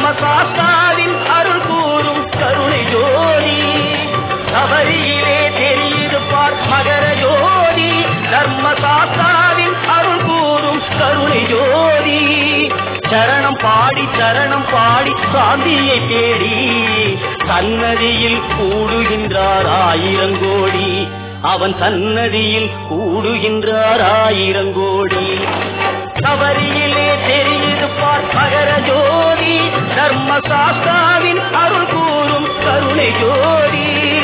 தர்மசாஸ்தாவின் அருள் கூறும் கருணை ஜோதி. சபரியிலே தெரியுது பார் மகர ஜோதி. தர்மசாஸ்தாவின் அருள் கூறும் கருணை ஜோதி. சரணம் பாடி சாந்தியை தேடி சன்னதியில் கூடுகின்றார் 1000 கோடி. அவன் சன்னதியில் கூடுகின்றார் 1000 கோடி. சபரியிலே தெரியுது பார் மகர ஜோதி. தர்மசாஸ்தாவின் அருள் கூறும் கருணை ஜோதி.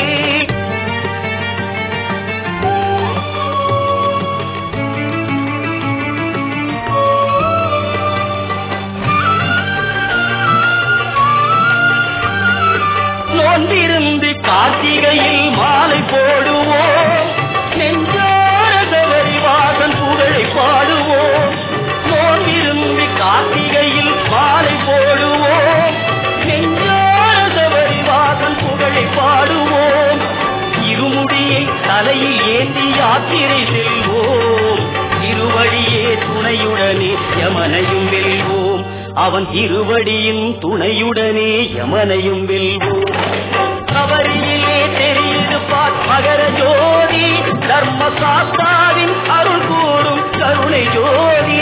நோன்பிருந்து கார்த்திகையில் மாலை போடுவோம். நெஞ்சார சபரி வாசன் புகழை பாடுவோம். நோன்பிருந்து கார்த்திகையில் மாலை போடுவோம். நெஞ்சார சபரி வாசன் புகழை பாடுவோம். இருமுடியை தலையில் ஏந்தி யாத்திரை செல்வோம். திருவடியே துணையுடனே யமனையும் வெல்வோம். அவன் திருவடியின் துணையுடனே யமனையும் வெல்வோம். சபரியிலே தெரியுது பார் மகர ஜோதி. தர்மசாஸ்தாவின் அருள் கூறும் கருணை ஜோதி.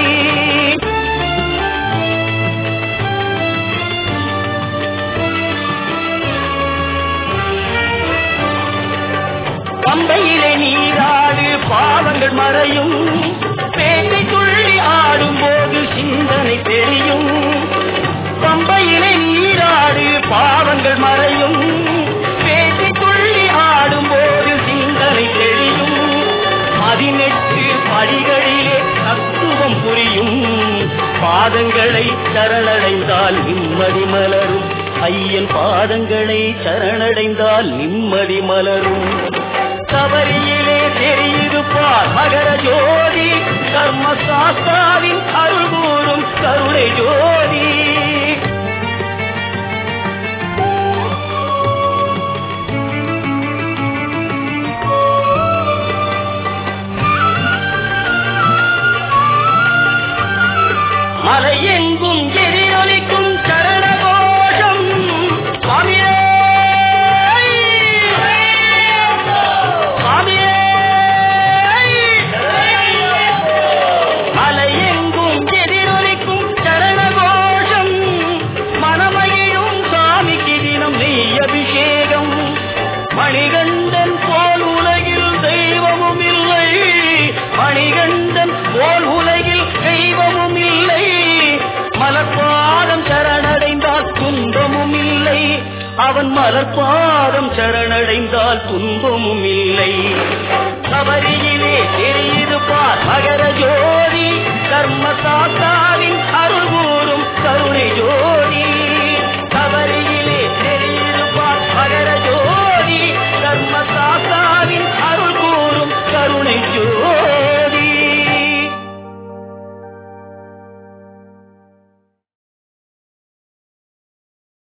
பம்பையிலே நீராடு பாவங்கள் மறையும். பேட்டை துள்ளி ஆடும் போது சிந்தனை தெரியும். பம்பையிலே நீராடு பாவங்கள் மறையும். பேட்டை துள்ளி ஆடும் போது சிந்தனை தெரியும். 18 படிகளிலே தத்துவம் புரியும். பாதங்களை சரணடைந்தால் நிம்மதி மலரும். ஐயன் பாதங்களை சரணடைந்தால் நிம்மதி மலரும். சபரியிலே தெரியுது பார் மகர ஜோதி. தர்மசாஸ்தாவின் அருள் கூறும் கருணை ஜோதி. மலையெங்கும் எதிரொலிக்கும் சரண கோஷம். சுவாமியே மலையெங்கும் எதிரொலிக்கும் சரண கோஷம். மனமகிழும் சாமிக்கு தினம் நெய் அபிஷேகம். மணிகண்டன் போல் உலகில் தெய்வமும் இல்லை. மணிகண்டன் போல் உலகில் தெய்வமும் இல்லை. மலர்பாதம் சரணடைந்தால் துன்பமும் இல்லை. அவன் மலர்பாதம் சரணடைந்தால் துன்பமும் இல்லை. சபரியிலே தெரியுது பார் மகர ஜோதி. தர்மசாஸ்தாவின் அருள் கூறும் கருணை ஜோதி.